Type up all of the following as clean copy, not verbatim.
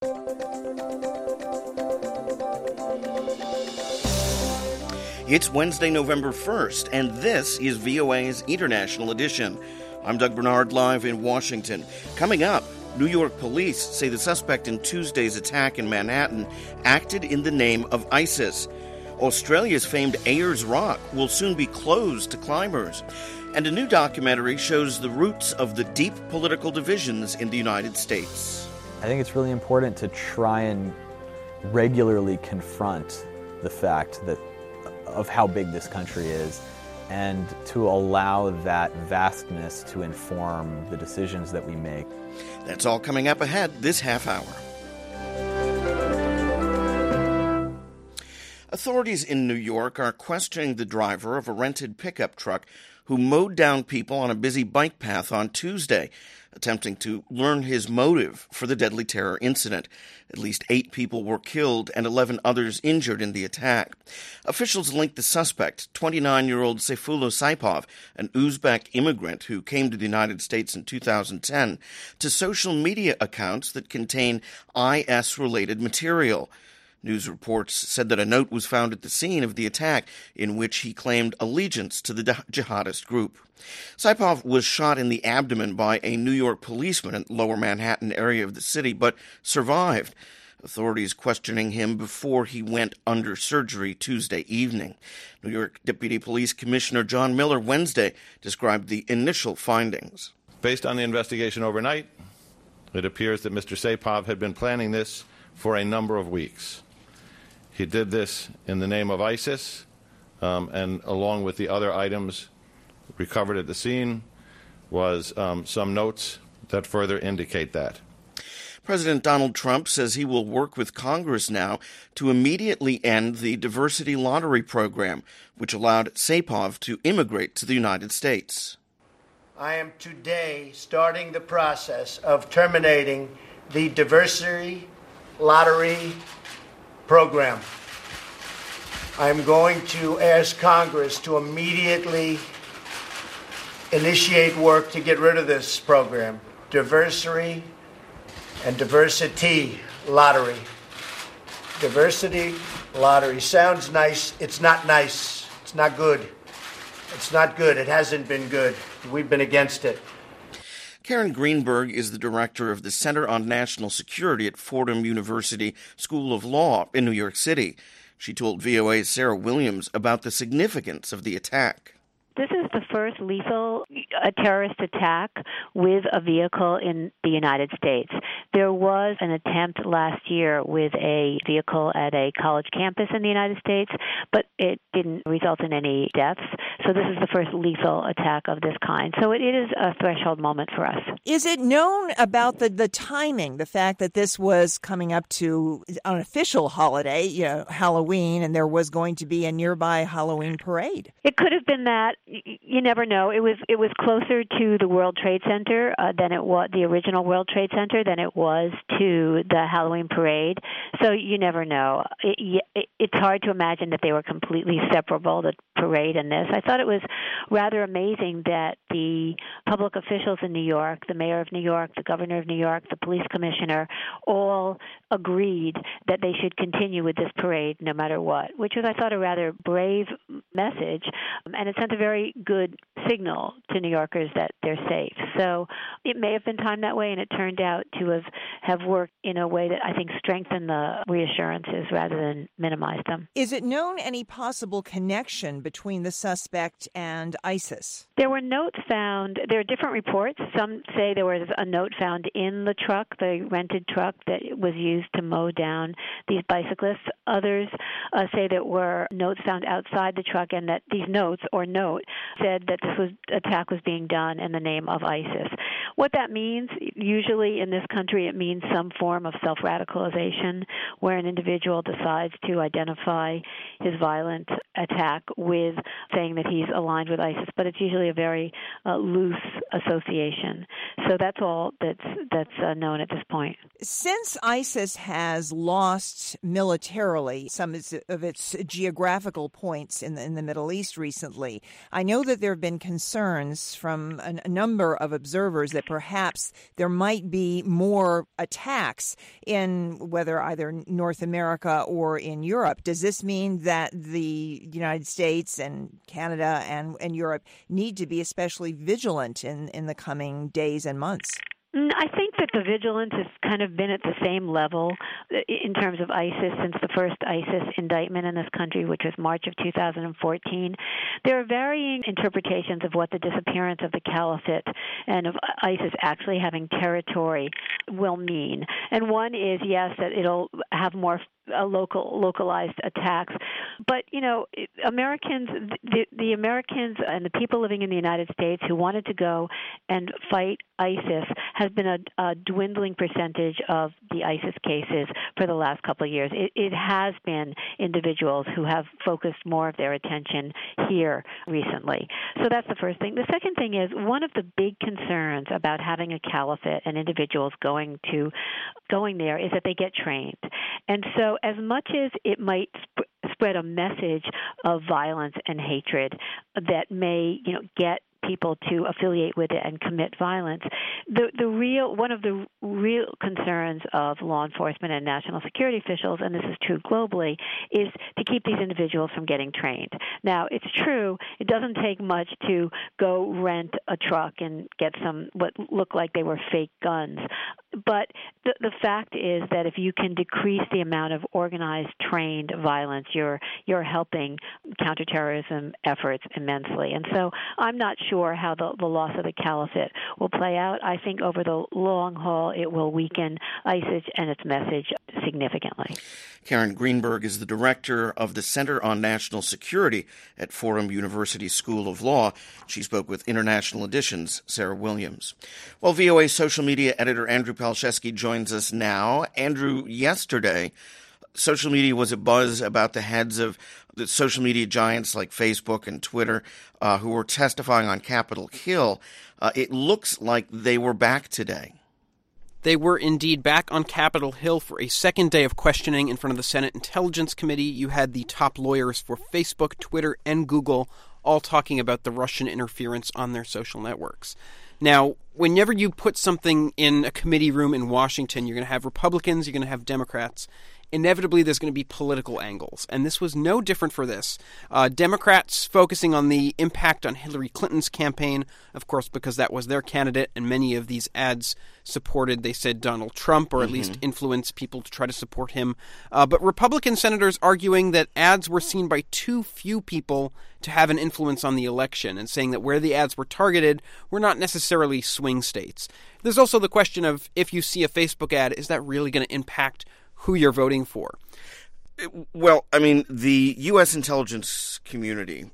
It's Wednesday, November 1st, and this is VOA's International Edition. I'm Doug Bernard, live in Washington. Coming up, New York police say the suspect in Tuesday's attack in Manhattan acted in the name of ISIS. Australia's famed Ayers Rock will soon be closed to climbers. And a new documentary shows the roots of the deep political divisions in the United States. I think it's really important to try and regularly confront the fact of how big this country is, and to allow that vastness to inform the decisions that we make. That's all coming up ahead this half hour. Authorities in New York are questioning the driver of a rented pickup truck who mowed down people on a busy bike path on Tuesday, attempting to learn his motive for the deadly terror incident. At least 8 people were killed and 11 others injured in the attack. Officials linked the suspect, 29-year-old Sayfullo Saipov, an Uzbek immigrant who came to the United States in 2010, to social media accounts that contain IS-related material. News reports said that a note was found at the scene of the attack in which he claimed allegiance to the jihadist group. Saipov was shot in the abdomen by a New York policeman in the lower Manhattan area of the city, but survived. Authorities questioning him before he went under surgery Tuesday evening. New York Deputy Police Commissioner John Miller Wednesday described the initial findings. Based on the investigation overnight, it appears that Mr. Saipov had been planning this for a number of weeks. He did this in the name of ISIS, and along with the other items recovered at the scene was some notes that further indicate that. President Donald Trump says he will work with Congress now to immediately end the diversity lottery program, which allowed Saipov to immigrate to the United States. I am today starting the process of terminating the diversity lottery program. I'm going to ask Congress to immediately initiate work to get rid of this program. Diversity and diversity lottery. Diversity lottery sounds nice. It's not nice. It's not good. It's not good. It hasn't been good. We've been against it. Karen Greenberg is the director of the Center on National Security at Fordham University School of Law in New York City. She told VOA's Sarah Williams about the significance of the attack. This is the first lethal terrorist attack with a vehicle in the United States. There was an attempt last year with a vehicle at a college campus in the United States, but it didn't result in any deaths. So this is the first lethal attack of this kind. So it is a threshold moment for us. Is it known about the timing, the fact that this was coming up to an official holiday, Halloween, and there was going to be a nearby Halloween parade? It could have been that. You never know. It was closer to the World Trade Center than it was the original World Trade Center than it was to the Halloween parade. So you never know. It's hard to imagine that they were completely separable, the parade and this. I thought it was rather amazing that the public officials in New York, the mayor of New York, the governor of New York, the police commissioner, all agreed that they should continue with this parade no matter what, which was, I thought, a rather brave message, and it sent a very good signal to New Yorkers that they're safe. So it may have been timed that way, and it turned out to have worked in a way that I think strengthened the reassurances rather than minimized them. Is it known any possible connection between the suspect and ISIS? There were notes found. There are different reports. Some say there was a note found in the truck, the rented truck, that was used to mow down these bicyclists. Others say there were notes found outside the truck, and that these notes, or note, said that this attack was being done in the name of ISIS. What that means, usually in this country, it means some form of self-radicalization, where an individual decides to identify his violent attack with saying that he's aligned with ISIS, but it's usually a very loose association. So that's all that's known at this point. Since ISIS has lost militarily some of its geographical points in the Middle East recently, I know that there have been concerns from a number of observers that perhaps there might be more attacks in whether either North America or in Europe. Does this mean that the United States and Canada and Europe need to be especially vigilant in the coming days and months? I think that the vigilance has kind of been at the same level in terms of ISIS since the first ISIS indictment in this country, which was March of 2014. There are varying interpretations of what the disappearance of the caliphate and of ISIS actually having territory will mean. And one is, yes, that it'll have more localized attacks. But, Americans, the Americans and the people living in the United States who wanted to go and fight ISIS has been a dwindling percentage of the ISIS cases for the last couple of years. It has been individuals who have focused more of their attention here recently. So that's the first thing. The second thing is one of the big concerns about having a caliphate and individuals going there is that they get trained. And so as much as it might spread a message of violence and hatred that may, get people to affiliate with it and commit violence, one of the real concerns of law enforcement and national security officials, and this is true globally, is to keep these individuals from getting trained. Now, it's true, it doesn't take much to go rent a truck and get some what look like they were fake guns. But the fact is that if you can decrease the amount of organized, trained violence, you're helping counterterrorism efforts immensely. And so I'm not sure how the loss of the caliphate will play out. I think over the long haul it will weaken ISIS and its message significantly. Karen Greenberg is the director of the Center on National Security at Fordham University School of Law. She spoke with International Edition's Sarah Williams. Well, VOA social media editor Andrew Palczewski joins us now. Andrew, yesterday, social media was abuzz about the heads of the social media giants like Facebook and Twitter who were testifying on Capitol Hill. It looks like they were back today. They were indeed back on Capitol Hill for a second day of questioning in front of the Senate Intelligence Committee. You had the top lawyers for Facebook, Twitter, and Google all talking about the Russian interference on their social networks. Now, whenever you put something in a committee room in Washington, you're going to have Republicans, you're going to have Democrats. Inevitably, there's going to be political angles, and this was no different for this. Democrats focusing on the impact on Hillary Clinton's campaign, of course, because that was their candidate, and many of these ads supported, they said, Donald Trump, or at least influenced people to try to support him. But Republican senators arguing that ads were seen by too few people to have an influence on the election, and saying that where the ads were targeted were not necessarily swing states. There's also the question of, if you see a Facebook ad, is that really going to impact who you're voting for? Well, I mean, the U.S. intelligence community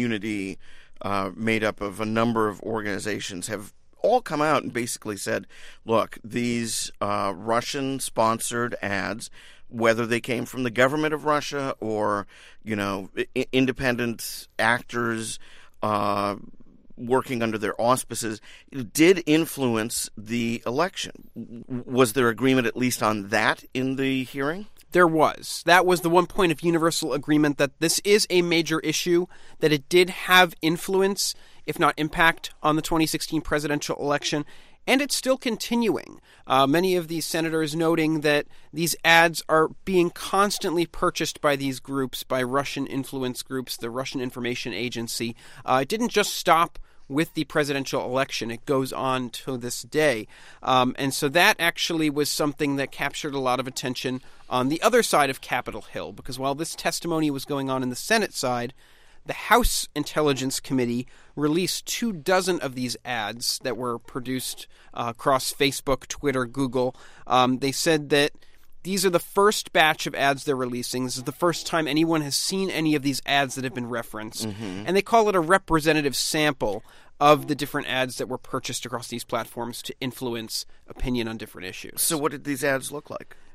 made up of a number of organizations have all come out and basically said, look, these Russian-sponsored ads, whether they came from the government of Russia or, independent actors working under their auspices, did influence the election. Was there agreement at least on that in the hearing? There was. That was the one point of universal agreement, that this is a major issue, that it did have influence, if not impact, on the 2016 presidential election, and it's still continuing. Many of these senators noting that these ads are being constantly purchased by these groups, by Russian influence groups, the Russian Information Agency. It didn't just stop with the presidential election. It goes on to this day. And so that actually was something that captured a lot of attention on the other side of Capitol Hill, because while this testimony was going on in the Senate side, the House Intelligence Committee released 24 of these ads that were produced across Facebook, Twitter, Google. They said that these are the first batch of ads they're releasing. This is the first time anyone has seen any of these ads that have been referenced. And they call it a representative sample of the different ads that were purchased across these platforms to influence opinion on different issues. So what did these ads look like?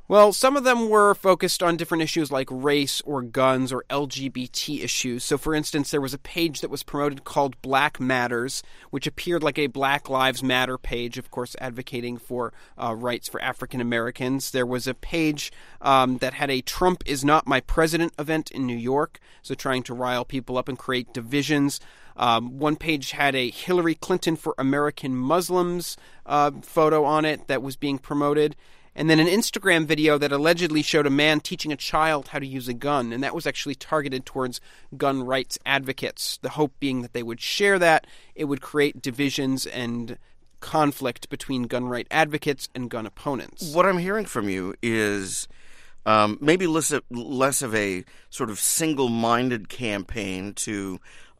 Well, some of them were focused on different issues like race or guns or LGBT issues. So, for instance, there was a page that was promoted called Black Matters, which appeared like a Black Lives Matter page, of course, advocating for rights for African Americans. There was a page that had a Trump is not my president event in New York, so trying to rile people up and create divisions. One page had a Hillary Clinton for American Muslims photo on it that was being promoted. And then an Instagram video that allegedly showed a man teaching a child how to use a gun, and that was actually targeted towards gun rights advocates, the hope being that they would share that. It would create divisions and conflict between gun right advocates and gun opponents. What I'm hearing from you is maybe less of a sort of single-minded campaign to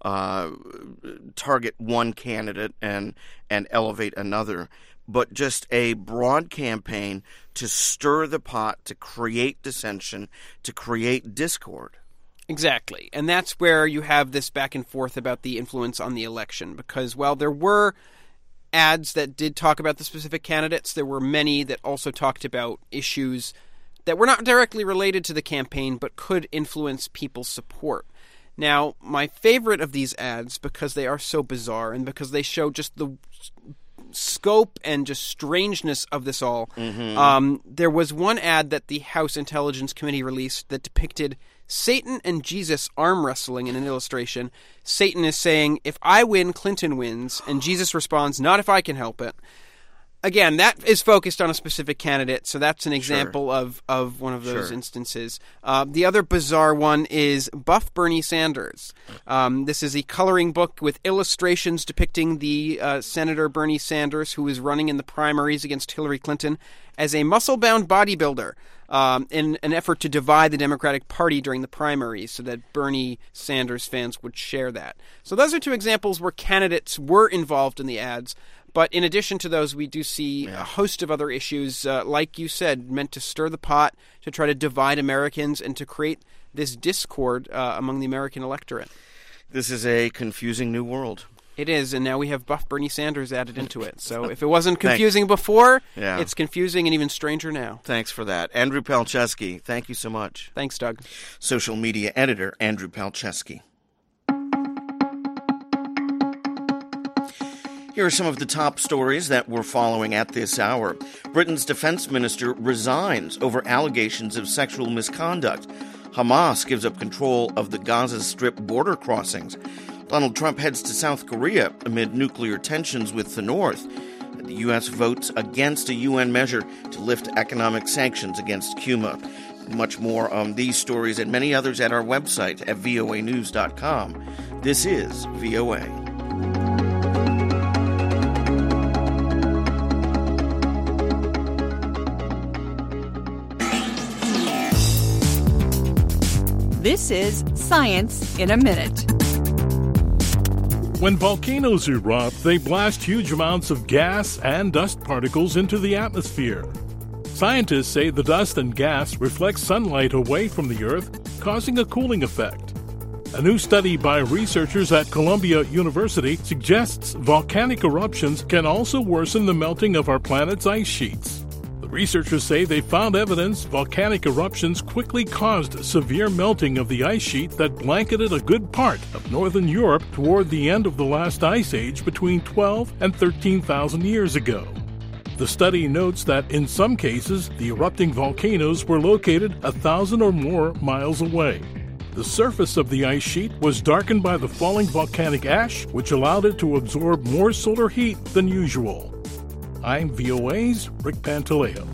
target one candidate and elevate another, but just a broad campaign to stir the pot, to create dissension, to create discord. Exactly. And that's where you have this back and forth about the influence on the election, because while there were ads that did talk about the specific candidates, there were many that also talked about issues that were not directly related to the campaign but could influence people's support. Now, my favorite of these ads, because they are so bizarre and because they show just the scope and just strangeness of this all, there was one ad that the House Intelligence Committee released that depicted Satan and Jesus arm wrestling in an illustration. Satan is saying, if I win, Clinton wins, and Jesus responds, not if I can help it. Again, that is focused on a specific candidate, so that's an example of one of those instances. The other bizarre one is Buff Bernie Sanders. This is a coloring book with illustrations depicting the Senator Bernie Sanders, who is running in the primaries against Hillary Clinton, as a muscle-bound bodybuilder in an effort to divide the Democratic Party during the primaries so that Bernie Sanders fans would share that. So those are two examples where candidates were involved in the ads. But in addition to those, we do see a host of other issues, like you said, meant to stir the pot, to try to divide Americans, and to create this discord among the American electorate. This is a confusing new world. It is, and now we have Buff Bernie Sanders added into it. So if it wasn't confusing before, it's confusing and even stranger now. Thanks for that. Andrew Palczewski, thank you so much. Thanks, Doug. Social media editor, Andrew Palczewski. Here are some of the top stories that we're following at this hour. Britain's defense minister resigns over allegations of sexual misconduct. Hamas gives up control of the Gaza Strip border crossings. Donald Trump heads to South Korea amid nuclear tensions with the North. The U.S. votes against a UN measure to lift economic sanctions against Cuba. Much more on these stories and many others at our website at voanews.com. This is VOA. This is Science in a Minute. When volcanoes erupt, they blast huge amounts of gas and dust particles into the atmosphere. Scientists say the dust and gas reflect sunlight away from the Earth, causing a cooling effect. A new study by researchers at Columbia University suggests volcanic eruptions can also worsen the melting of our planet's ice sheets. The researchers say they found evidence volcanic eruptions quickly caused severe melting of the ice sheet that blanketed a good part of northern Europe toward the end of the last ice age between 12 and 13,000 years ago. The study notes that in some cases, the erupting volcanoes were located 1,000 or more miles away. The surface of the ice sheet was darkened by the falling volcanic ash, which allowed it to absorb more solar heat than usual. I'm VOA's Rick Pantaleo.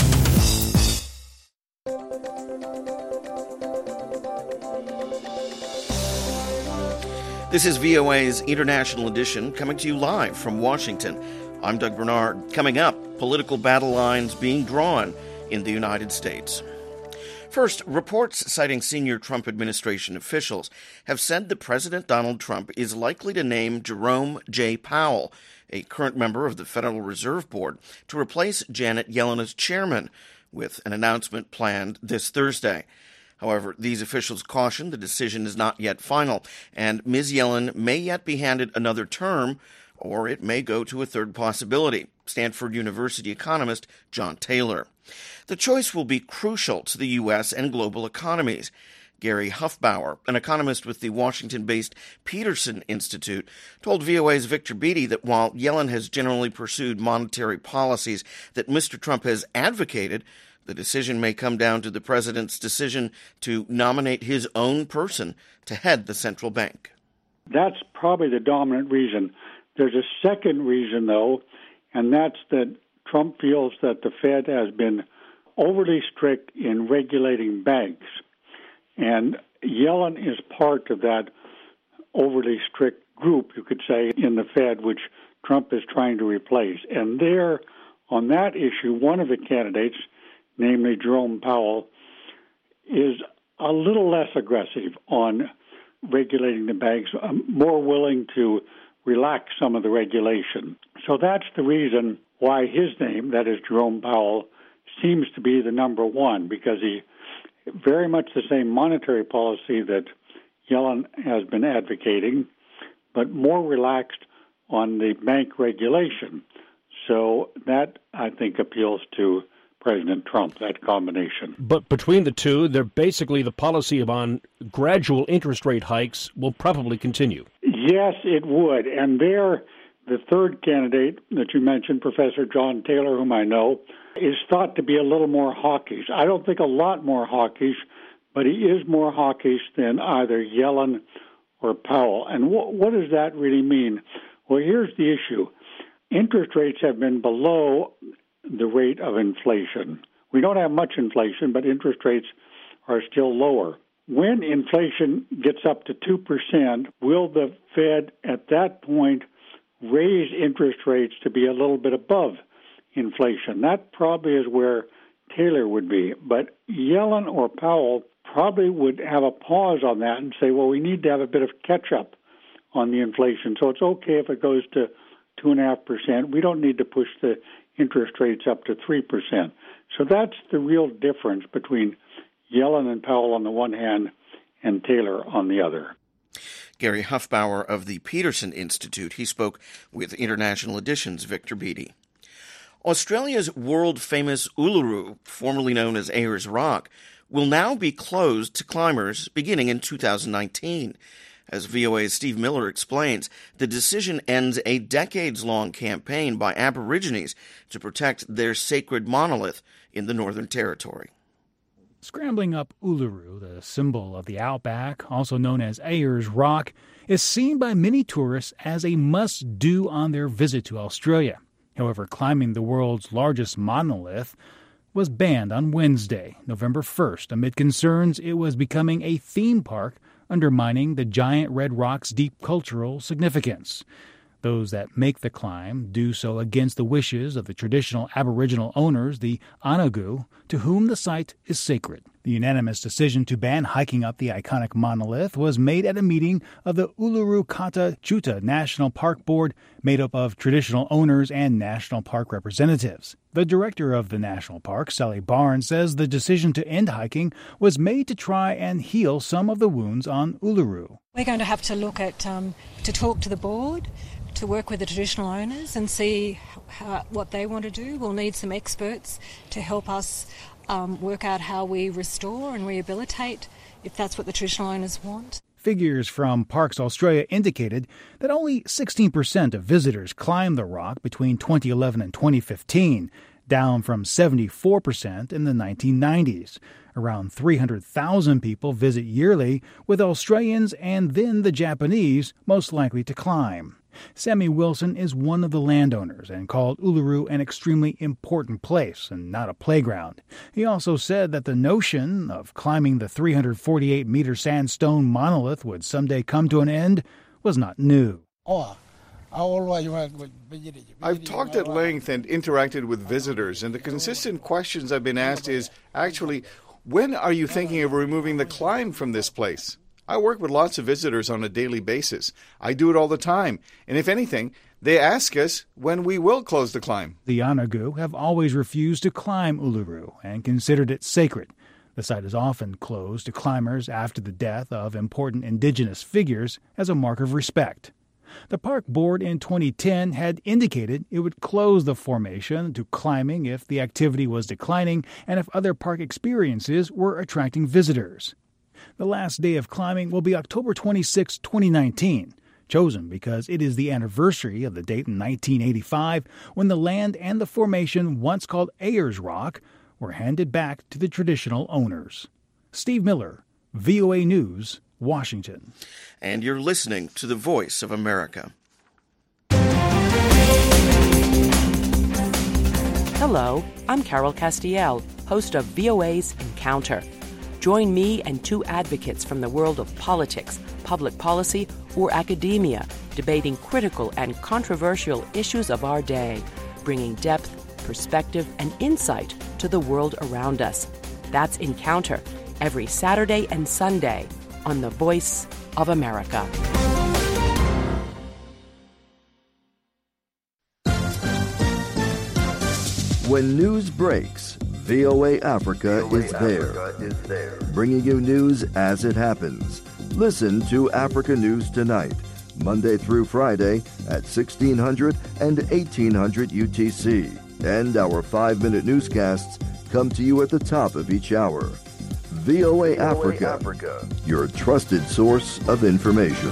This is VOA's International Edition, coming to you live from Washington. I'm Doug Bernard. Coming up, political battle lines being drawn in the United States. First, reports citing senior Trump administration officials have said that President Donald Trump is likely to name Jerome J. Powell, a current member of the Federal Reserve Board, to replace Janet Yellen as chairman, with an announcement planned this Thursday. However, these officials caution the decision is not yet final, and Ms. Yellen may yet be handed another term, or it may go to a third possibility. Stanford University economist John Taylor. The choice will be crucial to the U.S. and global economies. Gary Huffbauer, an economist with the Washington-based Peterson Institute, told VOA's Victor Beattie that while Yellen has generally pursued monetary policies that Mr. Trump has advocated, the decision may come down to the president's decision to nominate his own person to head the central bank. That's probably the dominant reason. There's a second reason, though, and that's that Trump feels that the Fed has been overly strict in regulating banks. And Yellen is part of that overly strict group, you could say, in the Fed, which Trump is trying to replace. And there, on that issue, one of the candidates, namely Jerome Powell, is a little less aggressive on regulating the banks, more willing to relax some of the regulation. So that's the reason why his name, that is Jerome Powell, seems to be the number one, because he very much the same monetary policy that Yellen has been advocating, but more relaxed on the bank regulation. So that, I think, appeals to President Trump, that combination. But between the two, they're basically the policy on gradual interest rate hikes will probably continue. Yes, it would. And there, the third candidate that you mentioned, Professor John Taylor, whom I know, is thought to be a little more hawkish. I don't think a lot more hawkish, but he is more hawkish than either Yellen or Powell. And what does that really mean? Well, here's the issue. Interest rates have been below the rate of inflation. We don't have much inflation, but interest rates are still lower. When inflation gets up to 2%, will the Fed at that point raise interest rates to be a little bit above inflation? That probably is where Taylor would be. But Yellen or Powell probably would have a pause on that and say, well, we need to have a bit of catch-up on the inflation. So it's okay if it goes to 2.5%. We don't need to push the interest rates up to 3%. So that's the real difference between Yellen and Powell on the one hand and Taylor on the other. Gary Huffbauer of the Peterson Institute. He spoke with International Edition's Victor Beattie. Australia's world-famous Uluru, formerly known as Ayers Rock, will now be closed to climbers beginning in 2019. As VOA's Steve Miller explains, the decision ends a decades-long campaign by Aborigines to protect their sacred monolith in the Northern Territory. Scrambling up Uluru, the symbol of the outback, also known as Ayers Rock, is seen by many tourists as a must-do on their visit to Australia. However, climbing the world's largest monolith was banned on Wednesday, November 1st, amid concerns it was becoming a theme park, undermining the giant red rock's deep cultural significance. Those that make the climb do so against the wishes of the traditional Aboriginal owners, the Anagu, to whom the site is sacred. The unanimous decision to ban hiking up the iconic monolith was made at a meeting of the Uluru Kata Tjuta National Park Board, made up of traditional owners and national park representatives. The director of the national park, Sally Barnes, says the decision to end hiking was made to try and heal some of the wounds on Uluru. We're going to have to look at, to talk to the board, to work with the traditional owners and see what they want to do. We'll need some experts to help us work out how we restore and rehabilitate, if that's what the traditional owners want. Figures from Parks Australia indicated that only 16% of visitors climbed the rock between 2011 and 2015, down from 74% in the 1990s. Around 300,000 people visit yearly, with Australians and then the Japanese most likely to climb. Sammy Wilson is one of the landowners and called Uluru an extremely important place and not a playground. He also said that the notion of climbing the 348-meter sandstone monolith would someday come to an end was not new. I've talked at length and interacted with visitors, and the consistent questions I've been asked is, actually, when are you thinking of removing the climb from this place? I work with lots of visitors on a daily basis. I do it all the time. And if anything, they ask us when we will close the climb. The Anagu have always refused to climb Uluru and considered it sacred. The site is often closed to climbers after the death of important indigenous figures as a mark of respect. The park board in 2010 had indicated it would close the formation to climbing if the activity was declining and if other park experiences were attracting visitors. The last day of climbing will be October 26, 2019, chosen because it is the anniversary of the date in 1985 when the land and the formation, once called Ayers Rock, were handed back to the traditional owners. Steve Miller, VOA News, Washington. And you're listening to the Voice of America. Hello, I'm Carol Castiel, host of VOA's Encounter. Join me and two advocates from the world of politics, public policy, or academia, debating critical and controversial issues of our day, bringing depth, perspective, and insight to the world around us. That's Encounter, every Saturday and Sunday on The Voice of America. When news breaks, VOA Africa is there, bringing you news as it happens. Listen to Africa News Tonight, Monday through Friday at 1600 and 1800 UTC. And our 5-minute newscasts come to you at the top of each hour. VOA Africa, your trusted source of information.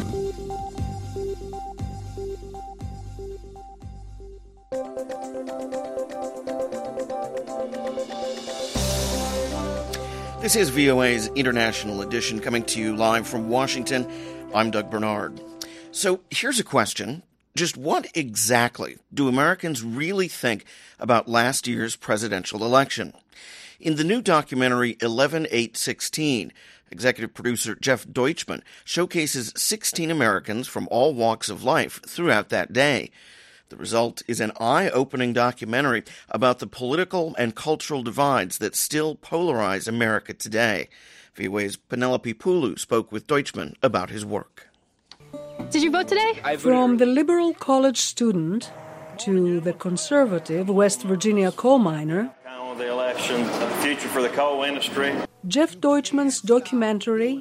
This is VOA's International Edition, coming to you live from Washington. I'm Doug Bernard. So here's a question. Just what exactly do Americans really think about last year's presidential election? In the new documentary 11/8/16, executive producer Jeff Deutschman showcases 16 Americans from all walks of life throughout that day. The result is an eye-opening documentary about the political and cultural divides that still polarize America today. VOA's Penelope Pulu spoke with Deutschman about his work. Did you vote today? From the liberal college student to the conservative West Virginia coal miner, the election, the future for the coal industry. Jeff Deutschman's documentary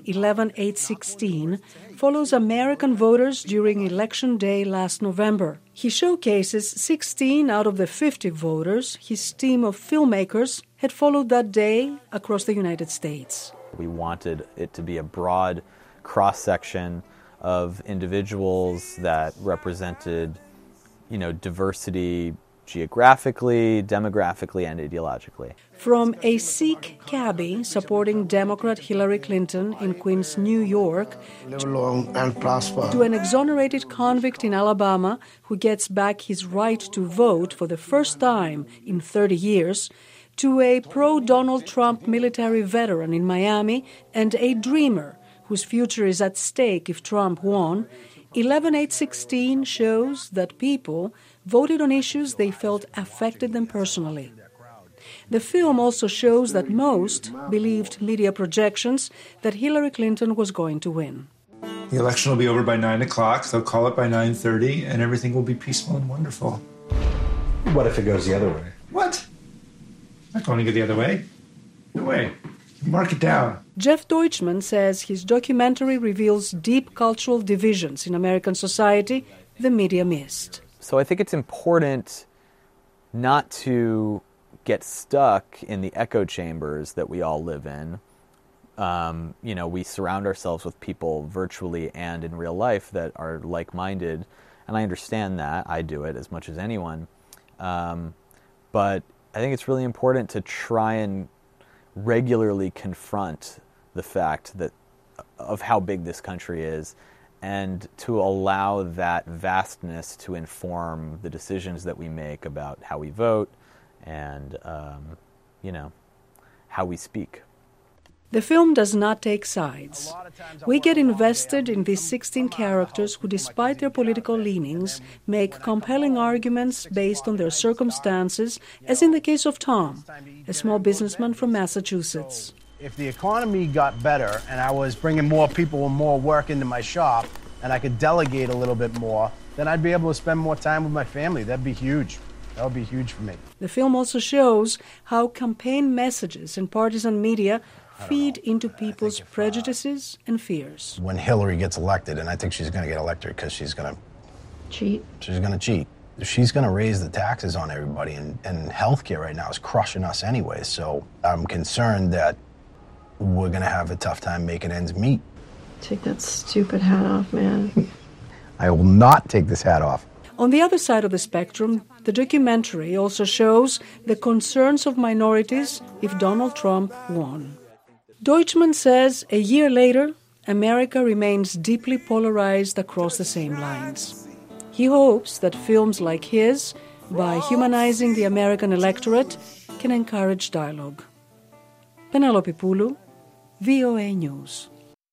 11/8/16 follows American voters during Election Day last November. He showcases 16 out of the 50 voters his team of filmmakers had followed that day across the United States. We wanted it to be a broad cross-section of individuals that represented, diversity geographically, demographically, and ideologically. From a Sikh cabbie supporting Democrat Hillary Clinton in Queens, New York, live long and prosper, to an exonerated convict in Alabama who gets back his right to vote for the first time in 30 years, to a pro-Donald Trump military veteran in Miami and a dreamer whose future is at stake if Trump won, 11/8/16 shows that people voted on issues they felt affected them personally. The film also shows that most believed media projections that Hillary Clinton was going to win. The election will be over by 9 o'clock. They'll call it by 9:30, and everything will be peaceful and wonderful. What if it goes the other way? What? Not going to go the other way. No way. Mark it down. Jeff Deutschman says his documentary reveals deep cultural divisions in American society the media missed. So I think it's important not to get stuck in the echo chambers that we all live in. We surround ourselves with people virtually and in real life that are like-minded, and I understand that. I do it as much as anyone. But I think it's really important to try and regularly confront the fact of how big this country is, and to allow that vastness to inform the decisions that we make about how we vote and, how we speak. The film does not take sides. We get invested in these 16 characters who, despite their political leanings, make compelling arguments based on their circumstances, as in the case of Tom, a small businessman from Massachusetts. If the economy got better and I was bringing more people and more work into my shop and I could delegate a little bit more, then I'd be able to spend more time with my family. That'd be huge. That would be huge for me. The film also shows how campaign messages and partisan media feed into people's prejudices and fears. When Hillary gets elected, and I think she's going to get elected because she's going to Cheat. She's going to cheat. She's going to raise the taxes on everybody, and healthcare right now is crushing us anyway. So I'm concerned that we're going to have a tough time making ends meet. Take that stupid hat off, man. I will not take this hat off. On the other side of the spectrum, the documentary also shows the concerns of minorities if Donald Trump won. Deutschmann says a year later, America remains deeply polarized across the same lines. He hopes that films like his, by humanizing the American electorate, can encourage dialogue. Penelope Poulou, VOA News.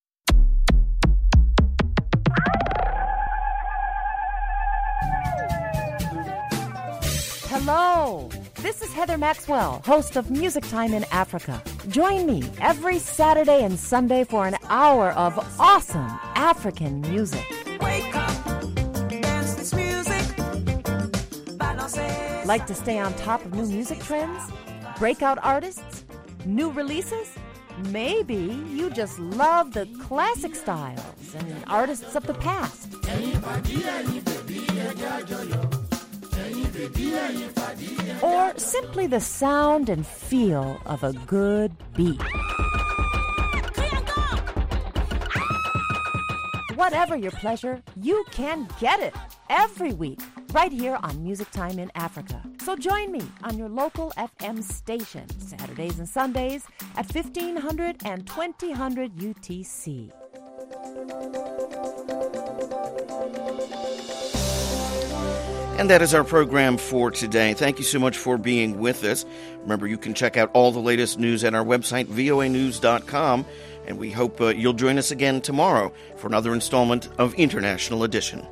Hello, this is Heather Maxwell, host of Music Time in Africa. Join me every Saturday and Sunday for an hour of awesome African music. Wake up, dance this music. Like to stay on top of new music trends? Breakout artists? New releases? Maybe you just love the classic styles and artists of the past. Or simply the sound and feel of a good beat. Whatever your pleasure, you can get it every week right here on Music Time in Africa. So join me on your local FM station Saturdays and Sundays at 1500 and 2000 UTC. And that is our program for today. Thank you so much for being with us. Remember, you can check out all the latest news at our website, voanews.com, and we hope you'll join us again tomorrow for another installment of International Edition.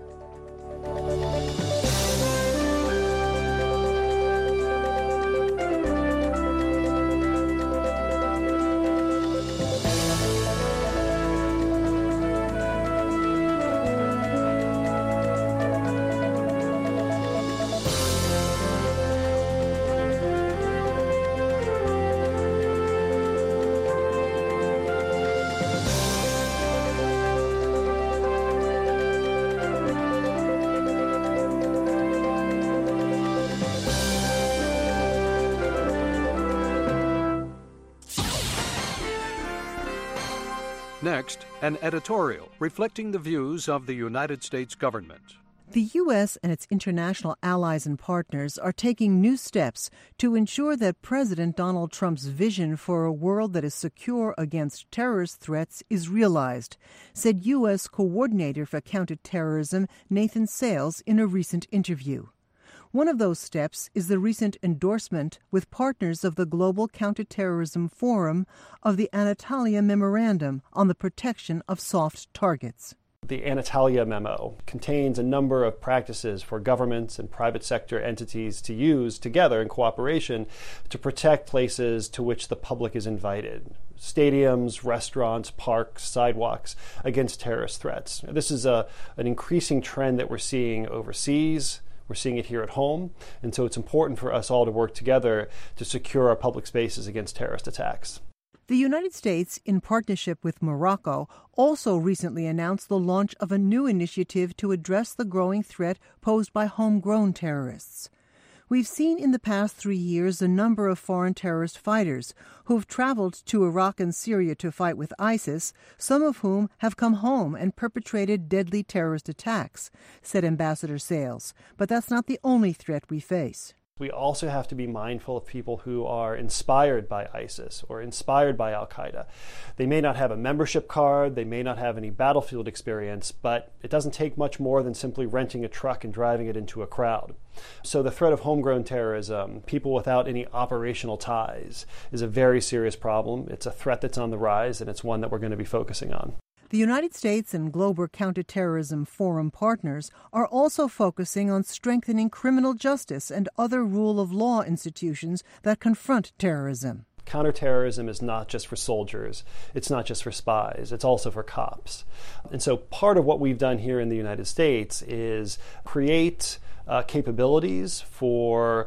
Next, an editorial reflecting the views of the United States government. The U.S. and its international allies and partners are taking new steps to ensure that President Donald Trump's vision for a world that is secure against terrorist threats is realized, said U.S. Coordinator for Counterterrorism Nathan Sales in a recent interview. One of those steps is the recent endorsement with partners of the Global Counterterrorism Forum of the Antalya Memorandum on the Protection of Soft Targets. The Antalya Memo contains a number of practices for governments and private sector entities to use together in cooperation to protect places to which the public is invited. Stadiums, restaurants, parks, sidewalks against terrorist threats. This is an increasing trend that we're seeing overseas. We're seeing it here at home, and so it's important for us all to work together to secure our public spaces against terrorist attacks. The United States, in partnership with Morocco, also recently announced the launch of a new initiative to address the growing threat posed by homegrown terrorists. We've seen in the past 3 years a number of foreign terrorist fighters who've traveled to Iraq and Syria to fight with ISIS, some of whom have come home and perpetrated deadly terrorist attacks, said Ambassador Sales. But that's not the only threat we face. We also have to be mindful of people who are inspired by ISIS or inspired by Al-Qaeda. They may not have a membership card, they may not have any battlefield experience, but it doesn't take much more than simply renting a truck and driving it into a crowd. So the threat of homegrown terrorism, people without any operational ties, is a very serious problem. It's a threat that's on the rise, and it's one that we're going to be focusing on. The United States and Global Counterterrorism Forum partners are also focusing on strengthening criminal justice and other rule of law institutions that confront terrorism. Counterterrorism is not just for soldiers, it's not just for spies, it's also for cops. And so part of what we've done here in the United States is create capabilities for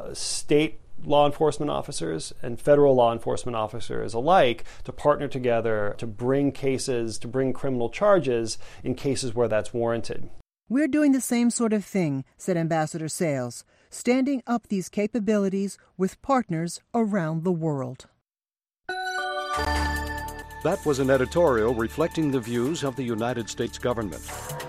state law enforcement officers and federal law enforcement officers alike to partner together to bring cases, to bring criminal charges in cases where that's warranted. We're doing the same sort of thing, said Ambassador Sales, standing up these capabilities with partners around the world. That was an editorial reflecting the views of the United States government.